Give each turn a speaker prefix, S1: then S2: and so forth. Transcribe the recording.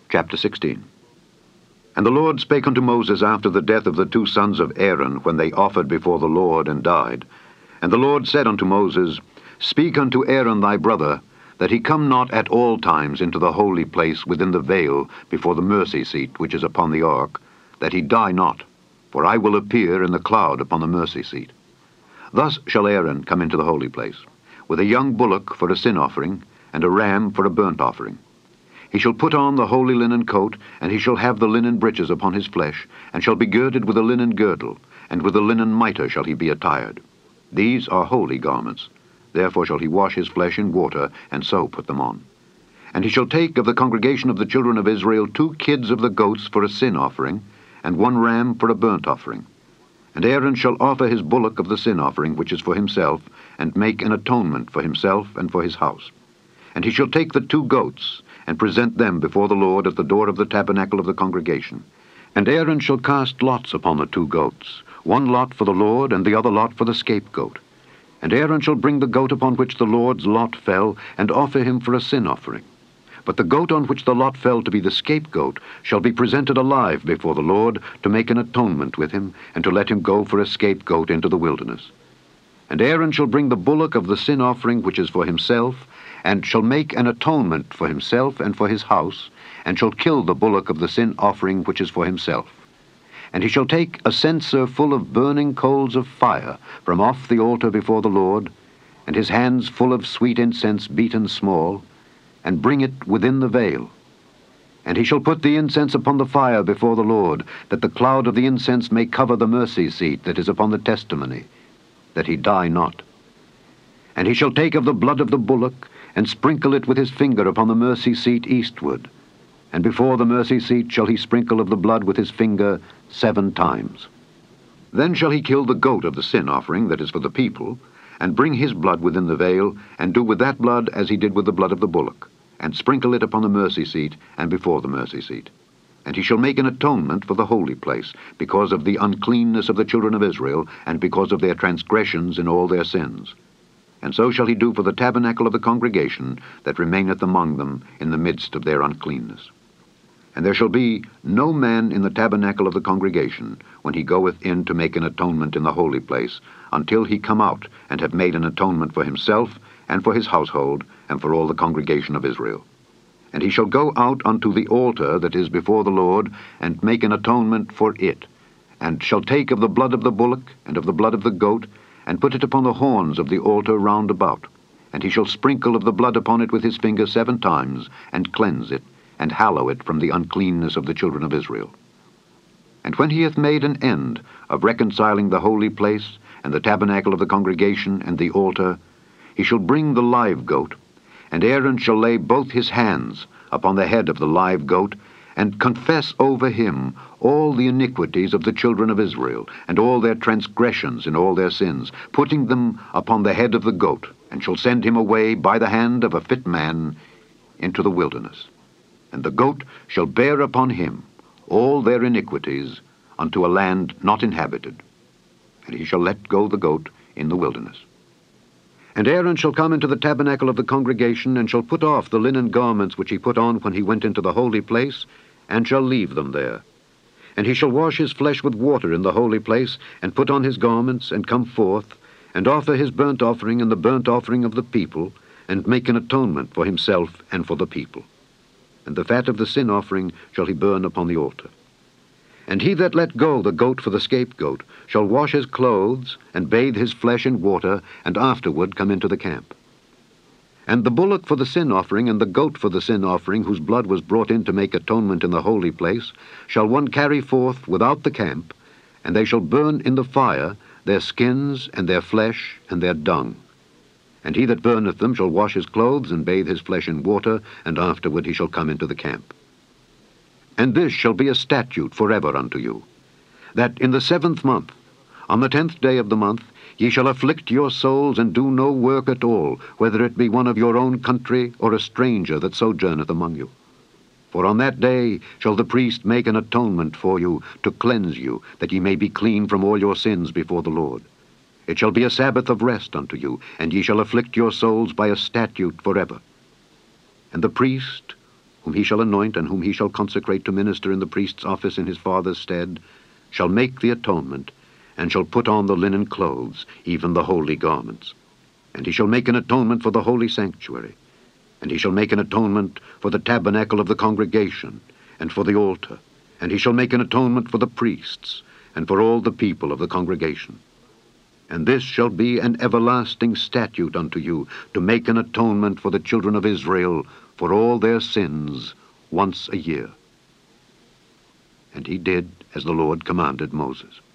S1: Chapter 16. And the Lord spake unto Moses after the death of the two sons of Aaron, when they offered before the Lord and died. And the Lord said unto Moses, Speak unto Aaron thy brother, that he come not at all times into the holy place within the veil before the mercy seat which is upon the ark, that he die not, for I will appear in the cloud upon the mercy seat. Thus shall Aaron come into the holy place, with a young bullock for a sin offering, and a ram for a burnt offering. He shall put on the holy linen coat, and he shall have the linen breeches upon his flesh, and shall be girded with a linen girdle, and with a linen mitre shall he be attired. These are holy garments. Therefore shall he wash his flesh in water, and so put them on. And he shall take of the congregation of the children of Israel 2 kids of the goats for a sin offering, and 1 ram for a burnt offering. And Aaron shall offer his bullock of the sin offering, which is for himself, and make an atonement for himself and for his house. And he shall take the 2 goats, and present them before the Lord at the door of the tabernacle of the congregation. And Aaron shall cast lots upon the 2 goats, 1 lot for the Lord, and the other lot for the scapegoat. And Aaron shall bring the goat upon which the Lord's lot fell, and offer him for a sin offering. But the goat on which the lot fell to be the scapegoat shall be presented alive before the Lord, to make an atonement with him, and to let him go for a scapegoat into the wilderness. And Aaron shall bring the bullock of the sin offering which is for himself, and shall make an atonement for himself and for his house, and shall kill the bullock of the sin offering which is for himself. And he shall take a censer full of burning coals of fire from off the altar before the Lord, and his hands full of sweet incense beaten small, and bring it within the veil. And he shall put the incense upon the fire before the Lord, that the cloud of the incense may cover the mercy seat that is upon the testimony, that he die not. And he shall take of the blood of the bullock, and sprinkle it with his finger upon the mercy seat eastward. And before the mercy seat shall he sprinkle of the blood with his finger 7 times. Then shall he kill the goat of the sin offering that is for the people, and bring his blood within the veil, and do with that blood as he did with the blood of the bullock, and sprinkle it upon the mercy seat and before the mercy seat. And he shall make an atonement for the holy place, because of the uncleanness of the children of Israel, and because of their transgressions in all their sins. And so shall he do for the tabernacle of the congregation that remaineth among them in the midst of their uncleanness. And there shall be no man in the tabernacle of the congregation, when he goeth in to make an atonement in the holy place, until he come out and have made an atonement for himself, and for his household, and for all the congregation of Israel. And he shall go out unto the altar that is before the Lord, and make an atonement for it, and shall take of the blood of the bullock, and of the blood of the goat, and put it upon the horns of the altar round about. And he shall sprinkle of the blood upon it with his finger 7 times, and cleanse it, and hallow it from the uncleanness of the children of Israel. And when he hath made an end of reconciling the holy place, and the tabernacle of the congregation, and the altar, he shall bring the live goat, and Aaron shall lay both his hands upon the head of the live goat, and confess over him all the iniquities of the children of Israel, and all their transgressions and all their sins, putting them upon the head of the goat, and shall send him away by the hand of a fit man into the wilderness. And the goat shall bear upon him all their iniquities unto a land not inhabited. And he shall let go the goat in the wilderness. And Aaron shall come into the tabernacle of the congregation, and shall put off the linen garments which he put on when he went into the holy place, and shall leave them there. And he shall wash his flesh with water in the holy place, and put on his garments, and come forth, and offer his burnt offering and the burnt offering of the people, and make an atonement for himself and for the people. And the fat of the sin offering shall he burn upon the altar. And he that let go the goat for the scapegoat shall wash his clothes, and bathe his flesh in water, and afterward come into the camp. And the bullock for the sin offering, and the goat for the sin offering, whose blood was brought in to make atonement in the holy place, shall one carry forth without the camp, and they shall burn in the fire their skins, and their flesh, and their dung. And he that burneth them shall wash his clothes, and bathe his flesh in water, and afterward he shall come into the camp. And this shall be a statute forever unto you, that in the 7th month, on the 10th day of the month, ye shall afflict your souls, and do no work at all, whether it be one of your own country, or a stranger that sojourneth among you. For on that day shall the priest make an atonement for you, to cleanse you, that ye may be clean from all your sins before the Lord. It shall be a Sabbath of rest unto you, and ye shall afflict your souls by a statute forever. And the priest whom he shall anoint and whom he shall consecrate to minister in the priest's office in his father's stead, shall make the atonement, and shall put on the linen clothes, even the holy garments. And he shall make an atonement for the holy sanctuary, and he shall make an atonement for the tabernacle of the congregation, and for the altar, and he shall make an atonement for the priests, and for all the people of the congregation. And this shall be an everlasting statute unto you, to make an atonement for the children of Israel for all their sins once a year. And he did as the Lord commanded Moses.